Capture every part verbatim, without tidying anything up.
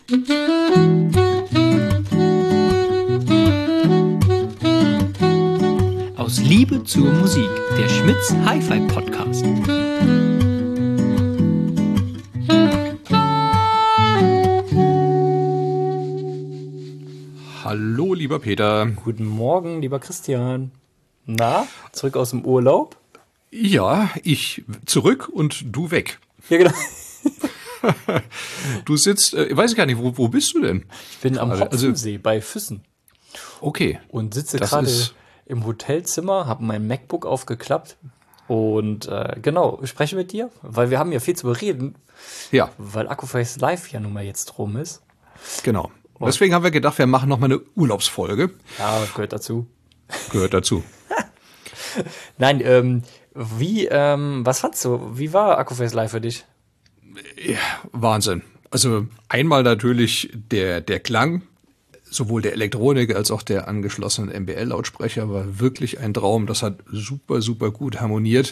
Aus Liebe zur Musik, der Schmitz Hi-Fi Podcast. Hallo, lieber Peter. Guten Morgen, lieber Christian. Na, zurück aus dem Urlaub? Ja, ich zurück und du weg. Ja, genau. Du sitzt, äh, weiß ich gar nicht, wo, wo bist du denn? Ich bin am Also- Hopfensee bei Füssen Okay. und sitze Das gerade ist- im Hotelzimmer, habe mein MacBook aufgeklappt und äh, genau, spreche mit dir, weil wir haben ja viel zu bereden, Ja, weil Akkuface Live ja nun mal jetzt rum ist. genau. Deswegen haben wir gedacht, wir machen noch mal eine Urlaubsfolge. Ja, gehört dazu. Gehört dazu. Nein, ähm, wie, ähm, was fandst du? Wie war Akkuface Live für dich? Wahnsinn. Also einmal natürlich der, der Klang, sowohl der Elektronik als auch der angeschlossenen M B L-Lautsprecher war wirklich ein Traum. Das hat super, super gut harmoniert.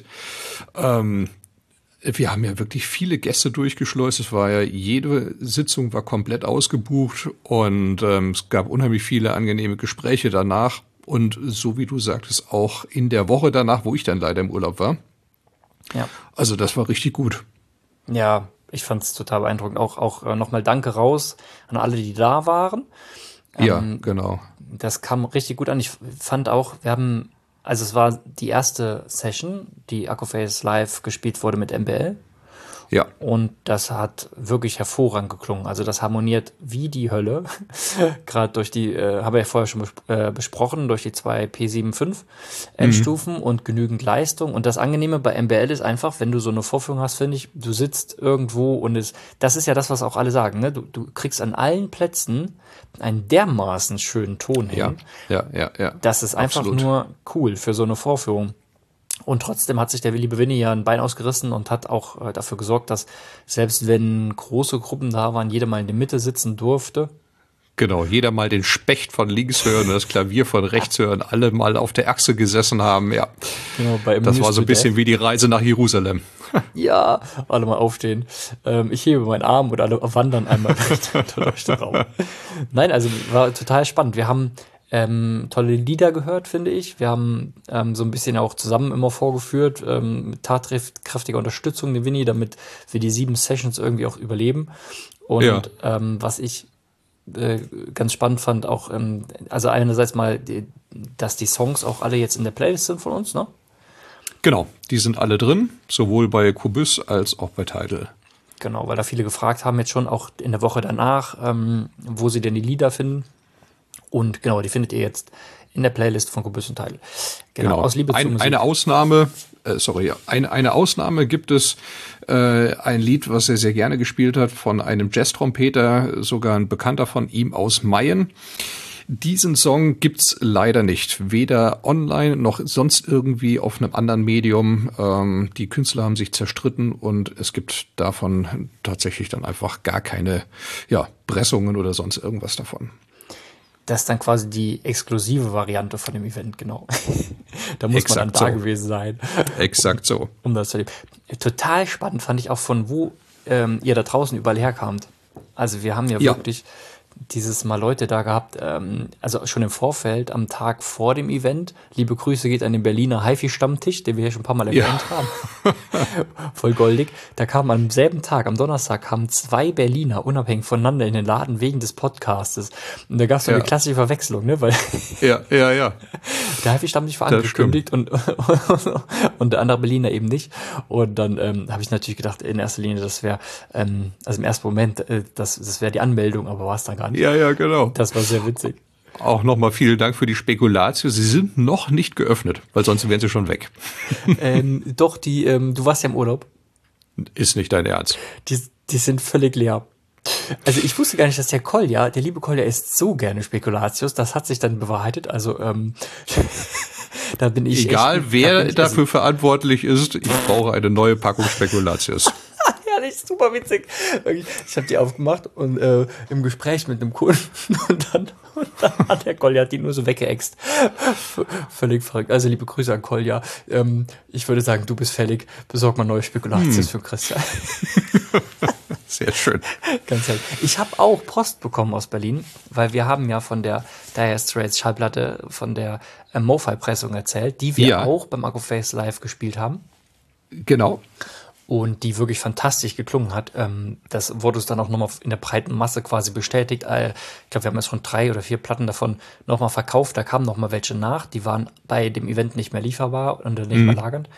Ähm, wir haben ja wirklich viele Gäste durchgeschleust. Es war ja, jede Sitzung war komplett ausgebucht und ähm, es gab unheimlich viele angenehme Gespräche danach. Und so wie du sagtest, auch in der Woche danach, wo ich dann leider im Urlaub war. Ja. Also das war richtig gut. Ja, ich fand es total beeindruckend. Auch, auch äh, nochmal Danke raus an alle, die da waren. Ja, Ähm, genau. Das kam richtig gut an. Ich fand auch, wir haben, also es war die erste Session, die Akkuface Live gespielt wurde mit M B L. Ja. Und das hat wirklich hervorragend geklungen. Also das harmoniert wie die Hölle. Gerade durch die, äh, habe ich ja vorher schon bes äh, besprochen, durch die zwei P sieben Punkt fünf Endstufen mhm. und genügend Leistung. Und das Angenehme bei M B L ist einfach, wenn du so eine Vorführung hast, finde ich, du sitzt irgendwo und es, das ist ja das, was auch alle sagen, ne? Du, du kriegst an allen Plätzen einen dermaßen schönen Ton hin. Ja, ja, ja, ja. Das ist einfach Absolut. nur cool für so eine Vorführung. Und trotzdem hat sich der Willi Bewinni ja ein Bein ausgerissen und hat auch äh, dafür gesorgt, dass selbst wenn große Gruppen da waren, jeder mal in der Mitte sitzen durfte. Genau, jeder mal den Specht von links hören und das Klavier von rechts hören, alle mal auf der Achse gesessen haben, ja. Genau, bei Das war so ein bisschen wie die Reise nach Jerusalem. Ja, alle mal aufstehen. Ähm, ich hebe meinen Arm und alle wandern einmal durch den Raum. Nein, also war total spannend. Wir haben ähm, tolle Lieder gehört, finde ich. Wir haben ähm, so ein bisschen auch zusammen immer vorgeführt, ähm, mit tatkräftiger Unterstützung den Winnie, damit wir die sieben Sessions irgendwie auch überleben. Und Ja. ähm, was ich äh, ganz spannend fand, auch, ähm, also einerseits mal, die, dass die Songs auch alle jetzt in der Playlist sind von uns, ne? Genau, die sind alle drin, sowohl bei Kubus als auch bei Tidal. Genau, weil da viele gefragt haben, jetzt schon auch in der Woche danach, ähm, wo sie denn die Lieder finden. Und genau, die findet ihr jetzt in der Playlist von Kubus und Tidal. Genau, Genau. aus Liebe zur Ein, Musik. eine Ausnahme, äh, sorry, eine, eine Ausnahme gibt es, äh, ein Lied, was er sehr gerne gespielt hat, von einem Jazz-Trompeter, sogar ein Bekannter von ihm aus Mayen. Diesen Song gibt's leider nicht, weder online noch sonst irgendwie auf einem anderen Medium. Ähm, die Künstler haben sich zerstritten und es gibt davon tatsächlich dann einfach gar keine, ja, Pressungen oder sonst irgendwas davon. Das ist dann quasi die exklusive Variante von dem Event, genau. Da muss Exakt man dann da so. gewesen sein, Exakt so. um das zu erleben. Total spannend fand ich auch, von wo ähm, ihr da draußen überall herkamt. Also wir haben ja, Ja. wirklich dieses Mal Leute da gehabt, ähm, also schon im Vorfeld, am Tag vor dem Event. Liebe Grüße geht an den Berliner Hi-Fi-Stammtisch, den wir hier schon ein paar Mal erwähnt Ja. haben. Voll goldig. Da kamen am selben Tag, am Donnerstag, kamen zwei Berliner unabhängig voneinander in den Laden wegen des Podcastes. Und da gab es so Ja. eine klassische Verwechslung, ne? Weil Ja, ja, ja. der Hi-Fi-Stammtisch war Das angekündigt und, und der andere Berliner eben nicht. Und dann ähm, habe ich natürlich gedacht, in erster Linie, das wäre, ähm, also im ersten Moment, äh, das, das wäre die Anmeldung, aber war es dann gar nicht. Ja, ja, genau. Das war sehr witzig. Auch nochmal vielen Dank für die Spekulatio. Sie sind noch nicht geöffnet, weil sonst wären sie schon weg. ähm, doch, die, ähm, du warst ja im Urlaub. Ist nicht dein Ernst. Die, die sind völlig leer. Also ich wusste gar nicht, dass der Kolja, der liebe Kolja, isst so gerne Spekulatius. Das hat sich dann bewahrheitet. Also ähm, da bin ich Egal, echt, da wer bin ich dafür essen. verantwortlich ist, ich brauche eine neue Packung Spekulatius. Herrlich. echt super witzig. Ich habe die aufgemacht und äh, im Gespräch mit einem Kunden und dann, und dann hat der Kolja die nur so weggeext. V völlig verrückt. Also liebe Grüße an Kolja. Ähm, ich würde sagen, du bist fällig. Besorg mal neue Spekulatius hm. für Christian. Sehr schön. Ganz ehrlich. Ich habe auch Post bekommen aus Berlin, weil wir haben ja von der Dire Straits Schallplatte, von der äh, Mo-Fi-Pressung erzählt, die wir ja. auch beim Akkuface Live gespielt haben. Genau. Und die wirklich fantastisch geklungen hat. Ähm, das wurde uns dann auch nochmal in der breiten Masse quasi bestätigt. Äh, ich glaube, wir haben jetzt schon drei oder vier Platten davon nochmal verkauft. Da kamen nochmal welche nach. Die waren bei dem Event nicht mehr lieferbar und nicht mhm. mehr lagernd.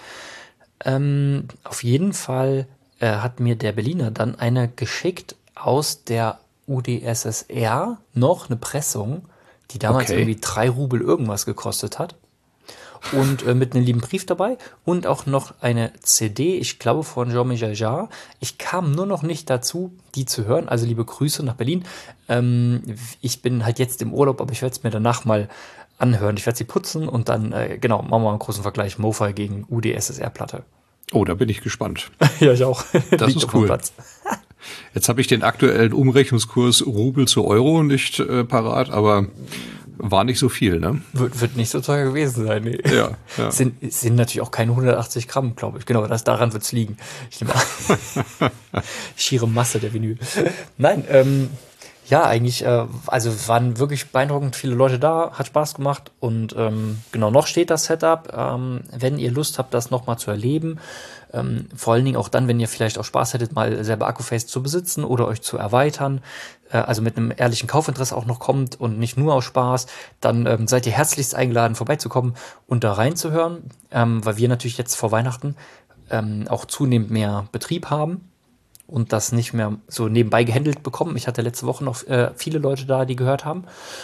Ähm, auf jeden Fall äh, hat mir der Berliner dann eine geschickt aus der U d S S R, noch eine Pressung, die damals okay. irgendwie drei Rubel irgendwas gekostet hat. Und äh, mit einem lieben Brief dabei und auch noch eine C D, ich glaube von Jean-Michel Jarre. Ich kam nur noch nicht dazu, die zu hören. Also liebe Grüße nach Berlin. Ähm, ich bin halt jetzt im Urlaub, aber ich werde es mir danach mal anhören. Ich werde sie putzen und dann, äh, genau, machen wir mal einen großen Vergleich. Mo-Fi gegen U d S S R-Platte. Oh, da bin ich gespannt. Ja, ich auch. Das ist cool. Jetzt habe ich den aktuellen Umrechnungskurs Rubel zu Euro nicht äh, parat, aber war nicht so viel, ne? Wird, wird nicht so teuer gewesen sein, nee. Ja, ja. Sind, sind natürlich auch keine hundertachtzig Gramm, glaube ich. Genau, das, daran wird's liegen. Ich nehme an. Schiere Masse der Vinyl. Nein, ähm, ja, eigentlich, äh, also waren wirklich beeindruckend viele Leute da, hat Spaß gemacht und ähm, genau, noch steht das Setup. Ähm, wenn ihr Lust habt, das nochmal zu erleben, ähm, vor allen Dingen auch dann, wenn ihr vielleicht auch Spaß hättet, mal selber Akkuface zu besitzen oder euch zu erweitern, äh, also mit einem ehrlichen Kaufinteresse auch noch kommt und nicht nur aus Spaß, dann ähm, seid ihr herzlichst eingeladen, vorbeizukommen und da reinzuhören, ähm, weil wir natürlich jetzt vor Weihnachten ähm, auch zunehmend mehr Betrieb haben und das nicht mehr so nebenbei gehandelt bekommen. Ich hatte letzte Woche noch äh, viele Leute da, die gehört haben.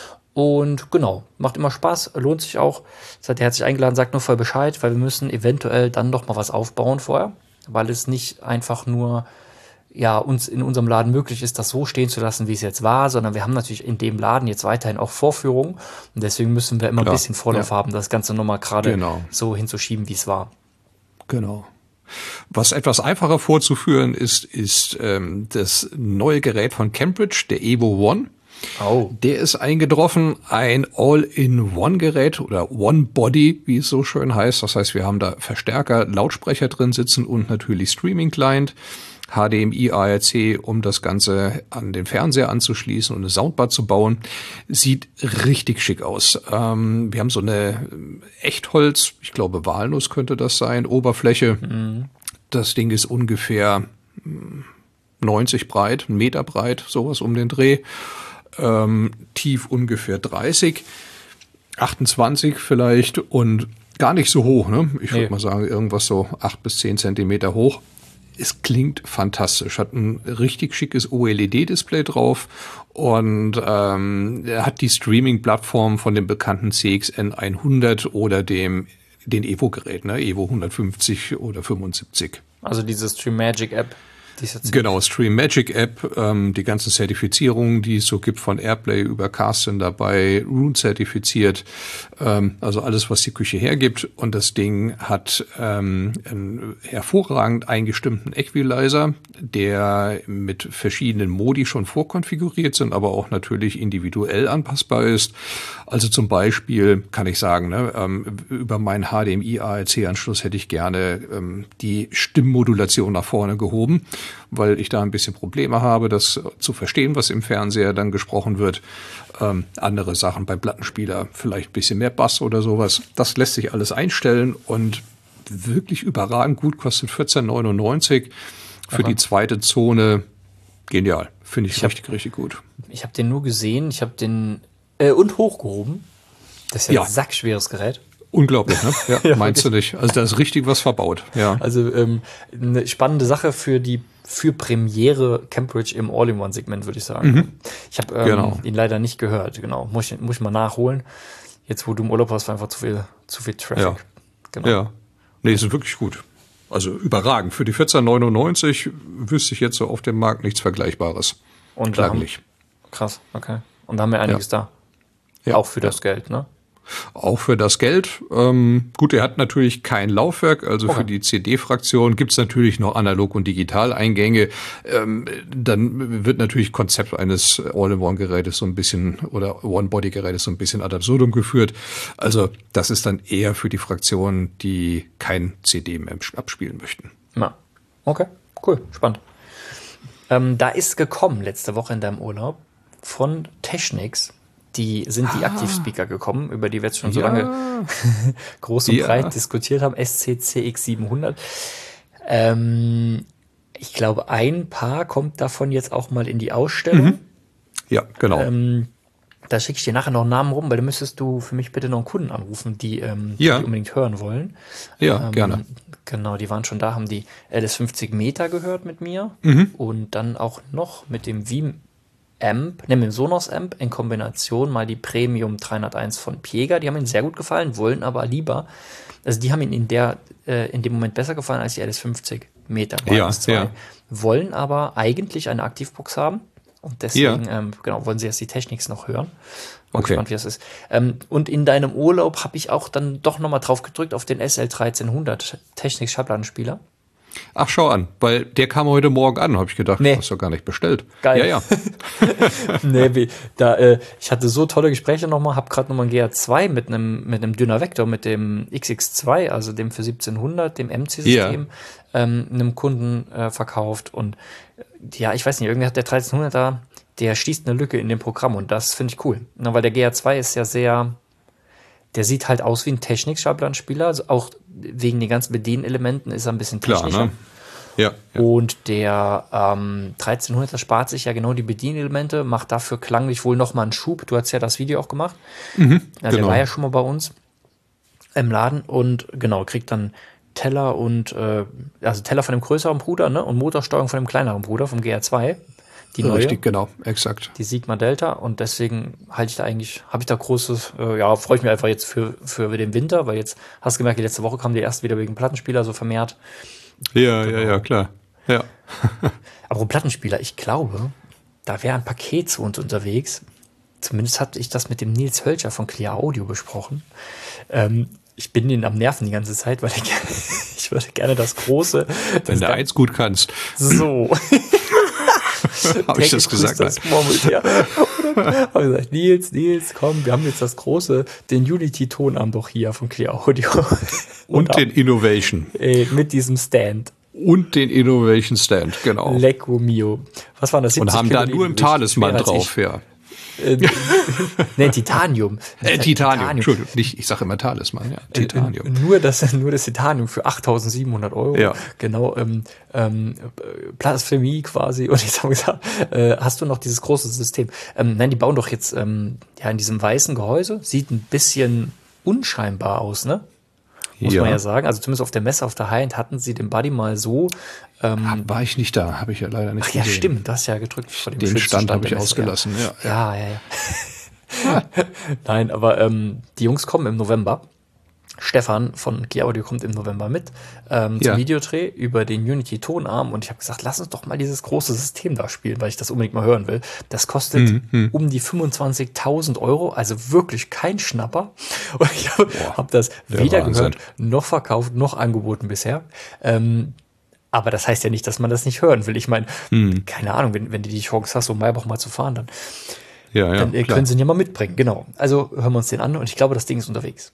Und genau, macht immer Spaß, lohnt sich auch. Seid ihr herzlich eingeladen, sagt nur voll Bescheid, weil wir müssen eventuell dann noch mal was aufbauen vorher, weil es nicht einfach nur ja uns in unserem Laden möglich ist, das so stehen zu lassen, wie es jetzt war, sondern wir haben natürlich in dem Laden jetzt weiterhin auch Vorführungen und deswegen müssen wir immer Klar, ein bisschen Vorlauf ja. haben, das Ganze nochmal gerade genau. so hinzuschieben, wie es war. Genau. Was etwas einfacher vorzuführen ist, ist ähm, das neue Gerät von Cambridge, der Evo One. Oh. Der ist eingetroffen, ein All-in-One-Gerät oder One-Body, wie es so schön heißt. Das heißt, wir haben da Verstärker, Lautsprecher drin sitzen und natürlich Streaming-Client, H D M I, A R C, um das Ganze an den Fernseher anzuschließen und eine Soundbar zu bauen. Sieht richtig schick aus. Ähm, wir haben so eine Echtholz, ich glaube Walnuss könnte das sein, Oberfläche. Mhm. Das Ding ist ungefähr neunzig breit, einen Meter breit, sowas um den Dreh. Ähm, tief ungefähr dreißig, achtundzwanzig vielleicht und gar nicht so hoch, ne? Ich würde nee. mal sagen, irgendwas so acht bis zehn Zentimeter hoch. Es klingt fantastisch, hat ein richtig schickes O L E D-Display drauf und ähm, er hat die Streaming-Plattform von dem bekannten C X N hundert oder dem den Evo-Gerät, ne? Evo hundertfünfzig oder fünfundsiebzig. Also diese StreamMagic-App. Genau, StreamMagic-App, ähm, die ganzen Zertifizierungen, die es so gibt, von Airplay über Carstin dabei, Roon zertifiziert, ähm, also alles, was die Küche hergibt. Und das Ding hat ähm, einen hervorragend eingestimmten Equalizer, der mit verschiedenen Modi schon vorkonfiguriert sind, aber auch natürlich individuell anpassbar ist. Also zum Beispiel kann ich sagen, ne, ähm, über meinen H D M I A R C-Anschluss hätte ich gerne ähm, die Stimmmodulation nach vorne gehoben, weil ich da ein bisschen Probleme habe, das zu verstehen, was im Fernseher dann gesprochen wird. Ähm, andere Sachen beim Plattenspieler, vielleicht ein bisschen mehr Bass oder sowas. Das lässt sich alles einstellen und wirklich überragend gut, kostet vierzehn neunundneunzig. Für Aha. die zweite Zone genial. Finde ich, ich richtig, hab, richtig gut. Ich habe den nur gesehen, ich habe den äh, und hochgehoben. Das ist ja, ja ein sackschweres Gerät. Unglaublich, ne? Ja, ja, meinst du nicht? Also da ist richtig was verbaut. Ja. Also ähm, eine spannende Sache für die für Premiere Cambridge im All-in-One-Segment, würde ich sagen. Mhm. Ich habe ähm, genau. ihn leider nicht gehört. Genau, muss ich, muss ich mal nachholen. Jetzt, wo du im Urlaub hast, war einfach zu viel, zu viel Traffic. Ja. Genau. Ja. Nee, ist wirklich gut. Also überragend. Für die vierzehn neunundneunzig wüsste ich jetzt so auf dem Markt nichts Vergleichbares. Und klanglich. Krass, okay. Und da haben wir einiges ja. da. Ja. Auch für das ja. Geld, ne? Auch für das Geld. Ähm, gut, er hat natürlich kein Laufwerk, also okay. Für die C D-Fraktion gibt's natürlich noch Analog- und Digital-Eingänge. Ähm, dann wird natürlich Konzept eines All-in-One-Gerätes so ein bisschen oder One-Body-Gerätes so ein bisschen ad absurdum geführt. Also das ist dann eher für die Fraktionen, die kein C D mehr abspielen möchten. Ja. Okay, cool, spannend. Ähm, da ist gekommen letzte Woche in deinem Urlaub von Technics. Die sind die ah. Aktivspeaker gekommen, über die wir jetzt schon so ja. lange groß und ja. breit diskutiert haben. S C C X siebenhundert. Ähm, ich glaube, ein Paar kommt davon jetzt auch mal in die Ausstellung. Mhm. Ja, genau. Ähm, da schicke ich dir nachher noch einen Namen rum, weil da müsstest du für mich bitte noch einen Kunden anrufen, die, ähm, ja. die unbedingt hören wollen. Ja, ähm, gerne. Genau, die waren schon da, haben die L S fünfzig Meter gehört mit mir mhm. und dann auch noch mit dem Veeam Amp, ne, mit dem Sonos Amp in Kombination mal die Premium dreihunderteins von Piega. Die haben ihnen sehr gut gefallen, wollen aber lieber, also die haben ihnen in der, äh, in dem Moment besser gefallen als die L S fünfzig Meter. Ja, ja. Wollen aber eigentlich eine Aktivbox haben und deswegen, ja. ähm, genau, wollen sie jetzt die Technics noch hören. Bin okay. gespannt, wie das ist. Ähm, und in deinem Urlaub habe ich auch dann doch nochmal drauf gedrückt auf den S L dreizehnhundert Technics Schallplattenspieler. Ach, schau an, weil der kam heute Morgen an, habe ich gedacht, nee. hast du gar nicht bestellt. Geil. Ja, ja. nee, wie, da, äh, ich hatte so tolle Gespräche nochmal, habe gerade nochmal ein G R zwei mit einem mit einem Dynavector, mit dem X X zwei, also dem für siebzehnhundert, dem M C-System, ja. ähm, einem Kunden äh, verkauft. Und äh, ja, ich weiß nicht, irgendwie hat der dreizehnhundert da, der schließt eine Lücke in dem Programm und das finde ich cool. Na, weil der G R zwei ist ja sehr... Der sieht halt aus wie ein Technik-Schallplattenspieler, also auch wegen den ganzen Bedienelementen ist er ein bisschen technischer. Klar, ne? Ja, ja. Und der ähm, dreizehnhundert spart sich ja genau die Bedienelemente, macht dafür klanglich wohl nochmal einen Schub. Du hast ja das Video auch gemacht. Mhm, ja, genau. Der war ja schon mal bei uns im Laden und genau, kriegt dann Teller und äh, also Teller von dem größeren Bruder, ne? Und Motorsteuerung von dem kleineren Bruder, vom G R zwei. Die neue, richtig, genau, exakt. Die Sigma Delta und deswegen halte ich da eigentlich, habe ich da großes, äh, ja, freue ich mich einfach jetzt für, für den Winter, weil jetzt hast du gemerkt, die letzte Woche kamen die erst wieder wegen Plattenspieler so vermehrt. Ja, genau. ja, ja, klar. Ja. Aber Plattenspieler, ich glaube, da wäre ein Paket zu uns unterwegs. Zumindest hatte ich das mit dem Nils Hölscher von Clear Audio besprochen. Ähm, ich bin den am Nerven die ganze Zeit, weil ich, ich würde gerne das große. Wenn du eins gut kannst. So. Habe ich das gesagt? Das ja. Habe gesagt, Nils, Nils, komm, wir haben jetzt das große, den Unity-Tonarm doch hier von Clear Audio. Und, Und den Innovation. Ey, mit diesem Stand. Und den Innovation Stand, genau. Lecco mio. Was war das? Und haben da nur einen Talisman drauf, ja. Äh, ne, Titanium. Äh, Titanium. Titanium, Entschuldigung, nicht, ich sage immer Talisman, ja, Titanium. Äh, nur, das, nur das Titanium für achttausendsiebenhundert Euro. Ja. Genau, ähm, ähm, Blasphemie quasi. Und jetzt haben wir gesagt, äh, hast du noch dieses große System? Ähm, nein, die bauen doch jetzt ähm, ja in diesem weißen Gehäuse. Sieht ein bisschen unscheinbar aus, ne? Muss ja. man ja sagen. Also zumindest auf der Messe, auf der High-End hatten sie den Buddy mal so. Ähm, war ich nicht da, habe ich ja leider nicht Ach ja, gesehen. stimmt, das hast ja gedrückt. Vor dem den Stand habe ich Messe, ausgelassen, ja. Ja, ja, ja. ja. Nein, aber ähm, die Jungs kommen im November. Stefan von Clear Audio kommt im November mit ähm, zum ja. Videodreh über den Unity-Tonarm und ich habe gesagt, lass uns doch mal dieses große System da spielen, weil ich das unbedingt mal hören will. Das kostet mhm, mhm. um die fünfundzwanzigtausend Euro, also wirklich kein Schnapper. Und ich habe hab das weder Wahnsinn. gehört, noch verkauft, noch angeboten bisher. Ähm, aber das heißt ja nicht, dass man das nicht hören will. Ich meine, mhm. keine Ahnung, wenn, wenn du die Chance hast, um Maybach mal zu fahren, dann, ja, ja, dann äh, können sie ihn ja mal mitbringen. Genau. Also hören wir uns den an und ich glaube, das Ding ist unterwegs.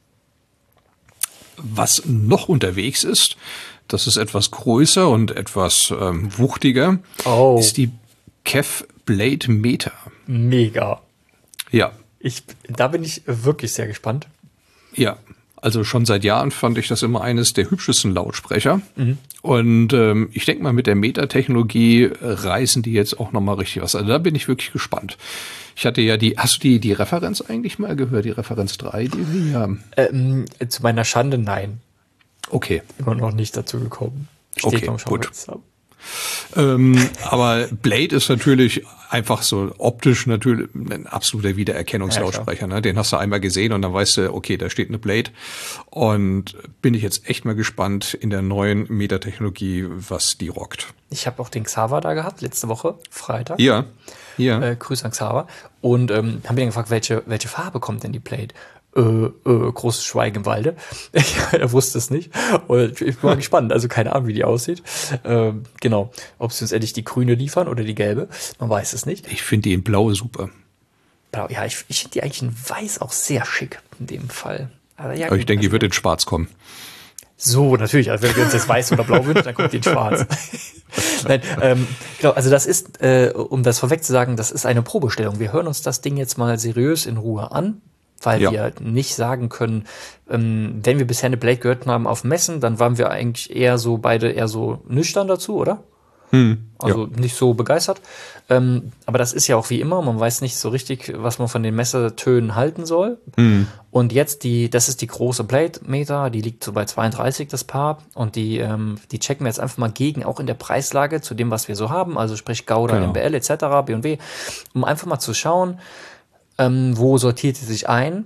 Was noch unterwegs ist, das ist etwas größer und etwas ähm, wuchtiger, oh. ist die Kev Blade Meta. Mega. Ja. Ich, da bin ich wirklich sehr gespannt. Ja, also schon seit Jahren fand ich das immer eines der hübschesten Lautsprecher. Mhm. Und ähm, ich denke mal, mit der Meta-Technologie reißen die jetzt auch nochmal richtig was. Also da bin ich wirklich gespannt. Ich hatte ja die, hast du die, die Referenz eigentlich mal gehört, die Referenz drei, die wir haben? Ähm, zu meiner Schande, nein. Okay. Immer noch nicht dazu gekommen. Steht okay, noch, gut. Ähm, aber Blade ist natürlich einfach so optisch natürlich ein absoluter Wiedererkennungslautsprecher. Ja, ne? Den hast du einmal gesehen und dann weißt du, okay, da steht eine Blade. Und bin ich jetzt echt mal gespannt in der neuen Meta-Technologie, was die rockt. Ich habe auch den Xaver da gehabt, letzte Woche, Freitag. Ja, ja. Äh, Grüße an Xaver. Und ähm, haben wir dann gefragt, welche, welche Farbe kommt denn die Blade? Äh, äh, großes Schweigen im Walde. Er wusste es nicht. Und ich bin mal gespannt. Also keine Ahnung, wie die aussieht. Ähm, genau. Ob sie uns endlich die grüne liefern oder die gelbe. Man weiß es nicht. Ich finde die in Blau super. Blau, ja, ich, ich finde die eigentlich in Weiß auch sehr schick in dem Fall. Aber, ja, Aber ich gut, denke, also, die wird in Schwarz kommen. So, natürlich. Also wenn wir uns jetzt Weiß oder Blau wünschen, dann kommt die in Schwarz. Nein, ähm, genau, also das ist, äh, um das vorweg zu sagen, das ist eine Probestellung. Wir hören uns das Ding jetzt mal seriös in Ruhe an. Weil Ja. wir nicht sagen können, ähm, wenn wir bisher eine Blade gehört haben auf Messen, dann waren wir eigentlich eher so beide eher so nüchtern dazu, oder? Hm, Also ja. nicht so begeistert. Ähm, aber das ist ja auch wie immer, man weiß nicht so richtig, was man von den Messertönen halten soll. Hm. Und jetzt die, das ist die große Blade Meter, die liegt so bei zweiunddreißig das Paar. Und die, ähm, die checken wir jetzt einfach mal gegen, auch in der Preislage zu dem, was wir so haben, also sprich Gauda, Genau. M B L et cetera, B und W, um einfach mal zu schauen, Ähm, wo sortiert sie sich ein?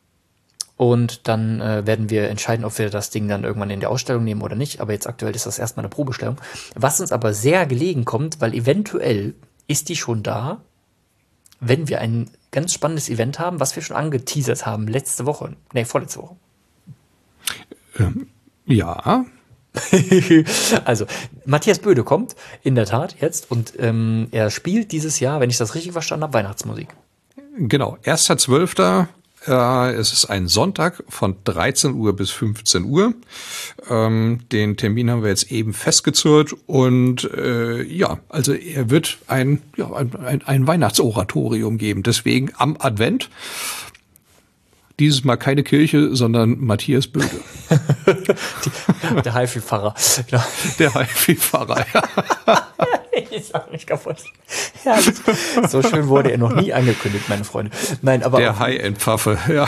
Und dann äh, werden wir entscheiden, ob wir das Ding dann irgendwann in die Ausstellung nehmen oder nicht. Aber jetzt aktuell ist das erstmal eine Probestellung. Was uns aber sehr gelegen kommt, weil eventuell ist die schon da, wenn wir ein ganz spannendes Event haben, was wir schon angeteasert haben letzte Woche. Nee, vorletzte Woche. Ähm, ja. Also, Matthias Böde kommt in der Tat jetzt und ähm, er spielt dieses Jahr, wenn ich das richtig verstanden habe, Weihnachtsmusik. Genau, erster zwölfter Äh, es ist ein Sonntag von dreizehn Uhr bis fünfzehn Uhr. Ähm, den Termin haben wir jetzt eben festgezurrt und äh, ja, also er wird ein, ja, ein, ein, ein Weihnachtsoratorium geben. Deswegen am Advent. Dieses Mal keine Kirche, sondern Matthias Böde. Die, der Haifi-Pfarrer. Genau. Der Haifi-Pfarrer, ja. Ich sag mich kaputt. Herrlich. So schön wurde er noch nie angekündigt, meine Freunde. Nein, aber Der High-End-Pfaffe, ja.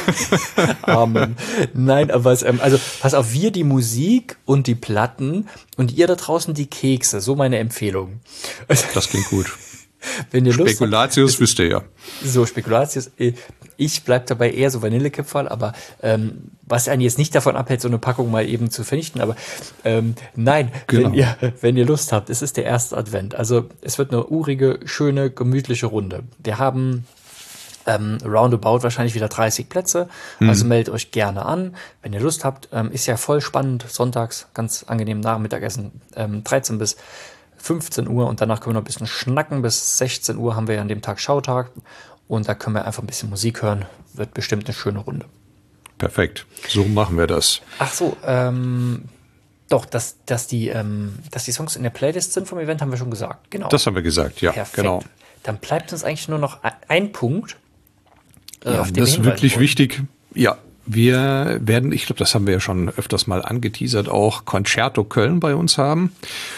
Amen. Nein, aber es, ähm, also pass auf, wir die Musik und die Platten und ihr da draußen die Kekse. So meine Empfehlung. Das klingt gut. Wenn ihr Lust Spekulatius habt, wisst ihr ja. So, Spekulatius. Ich bleib dabei eher so Vanillekipferl, aber ähm, was einen jetzt nicht davon abhält, so eine Packung mal eben zu vernichten. Aber ähm, nein, Genau. wenn ihr wenn ihr Lust habt, es ist der erste Advent. Also es wird eine urige, schöne, gemütliche Runde. Wir haben ähm, roundabout wahrscheinlich wieder dreißig Plätze. Also meldet euch gerne an, wenn ihr Lust habt. Ähm, ist ja voll spannend. Sonntags, ganz angenehm Nachmittagessen. Ähm, dreizehn bis fünfzehn Uhr und danach können wir noch ein bisschen schnacken. Bis sechzehn Uhr haben wir ja an dem Tag Schautag und da können wir einfach ein bisschen Musik hören. Wird bestimmt eine schöne Runde. Perfekt. So machen wir das. Ach so, ähm, doch, dass, dass, die, ähm, dass die Songs in der Playlist sind vom Event, haben wir schon gesagt. Genau. Das haben wir gesagt, ja. Perfekt. Genau. Dann bleibt uns eigentlich nur noch ein Punkt, äh, Ja, auf den das wir ist hinweisen wirklich wollen. wichtig. Ja, wir werden, ich glaube, das haben wir ja schon öfters mal angeteasert, auch Concerto Köln bei uns haben.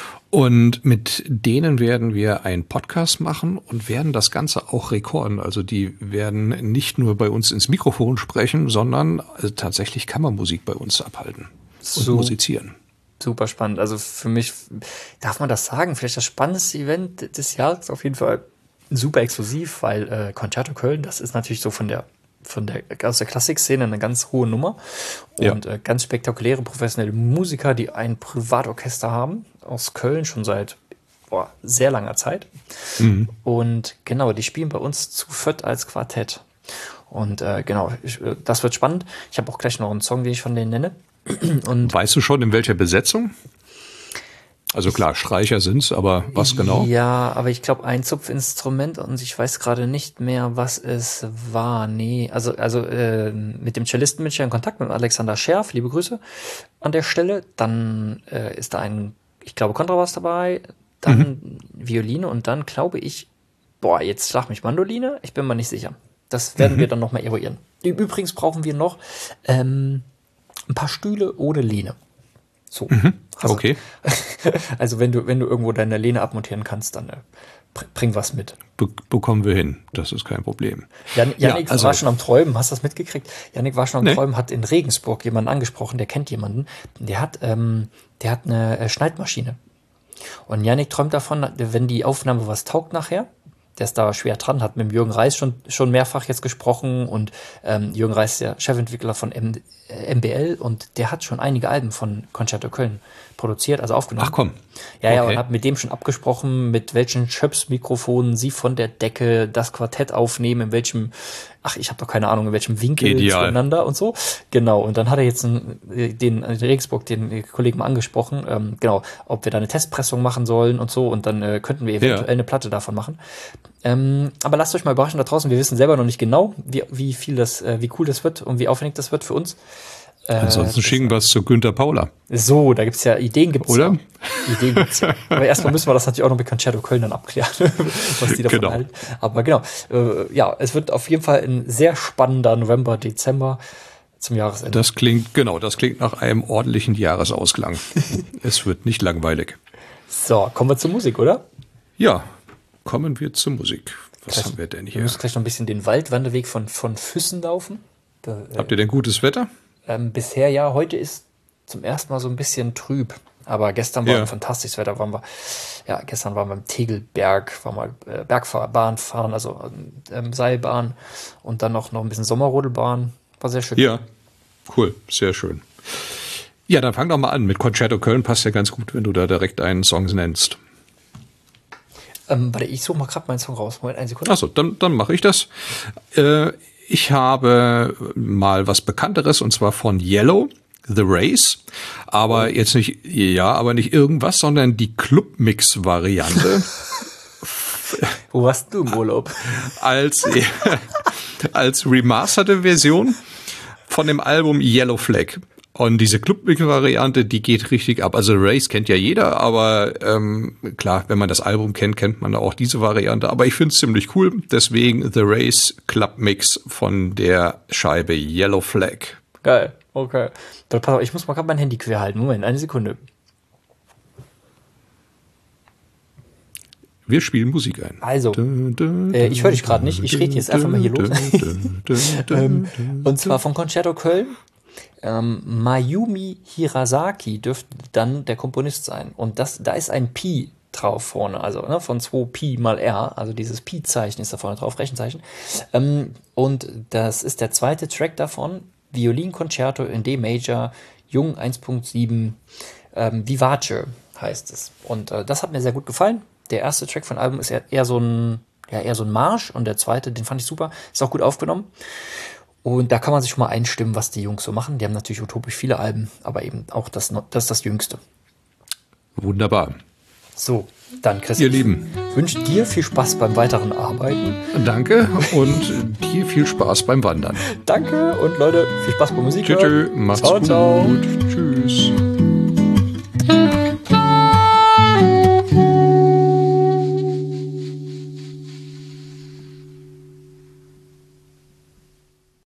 Und mit denen werden wir einen Podcast machen und werden das Ganze auch rekorden. Also die werden nicht nur bei uns ins Mikrofon sprechen, sondern also tatsächlich Kammermusik bei uns abhalten und So. musizieren. Super spannend. Also für mich, darf man das sagen, vielleicht das spannendste Event des Jahres, auf jeden Fall super exklusiv, weil äh, Concerto Köln, das ist natürlich so von der von der aus der Klassikszene eine ganz hohe Nummer und Ja. äh, ganz spektakuläre professionelle Musiker, die ein Privatorchester haben aus Köln schon seit boah, sehr langer Zeit. Mhm. Und genau, die spielen bei uns zu viert als Quartett. Und äh, genau, ich, äh, das wird spannend. Ich habe auch gleich noch einen Song, den ich von denen nenne. Und Weißt du schon, in welcher Besetzung? Also klar, Streicher sind's, aber was genau? Ja, aber ich glaube ein Zupfinstrument und ich weiß gerade nicht mehr, was es war. Nee, also also äh, mit dem Cellisten bin ich ja in Kontakt mit Alexander Scherf. Liebe Grüße an der Stelle. Dann äh, ist da ein, ich glaube, Kontrabass dabei, dann Mhm. Violine und dann glaube ich, boah, jetzt schlag mich Mandoline. Ich bin mir nicht sicher. Das werden Mhm. wir dann noch mal eruieren. Übrigens brauchen wir noch ähm, ein paar Stühle ohne Lehne. So. Also, Okay. also wenn du, wenn du irgendwo deine Lehne abmontieren kannst, dann äh, br- bring was mit. Be bekommen wir hin. Das ist kein Problem. Jan Janik Ja, also- war schon am Träumen, hast du das mitgekriegt? Janik war schon am Nee. Träumen, hat in Regensburg jemanden angesprochen, der kennt jemanden, der hat, ähm, der hat eine äh, Schneidmaschine. Und Janik träumt davon, wenn die Aufnahme was taugt nachher, der ist da schwer dran, hat mit dem Jürgen Reis schon, schon mehrfach jetzt gesprochen und ähm, Jürgen Reis ist der Chefentwickler von M äh, M B L und der hat schon einige Alben von Concerto Köln produziert, also aufgenommen. Ach komm. Ja, ja, Okay. und habe mit dem schon abgesprochen, mit welchen Schöps-Mikrofonen sie von der Decke das Quartett aufnehmen, in welchem, ach, ich habe doch keine Ahnung, in welchem Winkel Ideal. zueinander und so. Genau, und dann hat er jetzt einen, den in Regensburg, den Kollegen mal angesprochen, ähm, genau, ob wir da eine Testpressung machen sollen und so, und dann äh, könnten wir eventuell Ja. eine Platte davon machen. Ähm, aber lasst euch mal überraschen da draußen, wir wissen selber noch nicht genau, wie, wie viel das, äh, wie cool das wird und wie aufwendig das wird für uns. Ansonsten schicken wir es zu Günther Paula. So, da gibt's ja Ideen, gibt's Oder? Ja. Ideen gibt's ja. Aber erstmal müssen wir das natürlich auch noch mit Concerto Köln dann abklären, was die davon Genau. halten. Aber genau, äh, ja, es wird auf jeden Fall ein sehr spannender November, Dezember zum Jahresende. Das klingt, genau, das klingt nach einem ordentlichen Jahresausklang. Es wird nicht langweilig. So, kommen wir zur Musik, oder? Ja, kommen wir zur Musik. Was Gleich- haben wir denn Wir hier? müssen gleich noch ein bisschen den Waldwanderweg von, von Füssen laufen. Da, äh, Habt ihr denn gutes Wetter? Ähm, bisher ja, heute ist zum ersten Mal so ein bisschen trüb. Aber gestern war Ja. ein fantastisches Wetter. Waren wir, ja, gestern waren wir im Tegelberg, waren wir äh, Bergbahn fahren, also ähm, Seilbahn und dann noch, noch ein bisschen Sommerrodelbahn. War sehr schön. Ja, cool, sehr schön. Ja, dann fang doch mal an. Mit Concerto Köln passt ja ganz gut, wenn du da direkt einen Song nennst. Ähm, warte, ich suche mal gerade meinen Song raus. Moment, eine Sekunde. Achso, dann, dann mache ich das. Äh, ich habe mal was Bekannteres, und zwar von Yellow, The Race. Aber jetzt nicht, ja, aber nicht irgendwas, sondern die Clubmix-Variante Wo warst du im Urlaub? als, als remasterte Version von dem Album Yellow Flag. Und diese Clubmix-Variante, die geht richtig ab. Also Race kennt ja jeder, aber ähm, klar, wenn man das Album kennt, kennt man auch diese Variante. Aber ich finde es ziemlich cool. Deswegen The Race Clubmix von der Scheibe Yellow Flag. Geil, okay. Warte, pass auf, ich muss mal gerade mein Handy quer halten. Moment, eine Sekunde. Wir spielen Musik ein. Also, äh, ich höre dich gerade nicht. Ich rede jetzt einfach mal hier los. ähm, und zwar von Concerto Köln. Ähm, Mayumi Hirasaki dürfte dann der Komponist sein. Und das, da ist ein Pi drauf vorne, also ne, von zwei Pi mal R, also dieses Pi-Zeichen ist da vorne drauf, Rechenzeichen. Ähm, und das ist der zweite Track davon, Violinconcerto in D-Major, Jung eins Punkt sieben, ähm, Vivace heißt es. Und äh, das hat mir sehr gut gefallen. Der erste Track von Album ist eher, eher so ein, ja, eher so ein Marsch, und der zweite, den fand ich super, ist auch gut aufgenommen. Und da kann man sich schon mal einstimmen, was die Jungs so machen. Die haben natürlich utopisch viele Alben, aber eben auch das, das ist das Jüngste. Wunderbar. So, dann Christian, Ihr Lieben. wünsche dir viel Spaß beim weiteren Arbeiten. Danke und dir viel Spaß beim Wandern. Danke und Leute, viel Spaß bei Musik. Tschüss, tschüss, macht's Ciao, gut. ciao. Tschüss.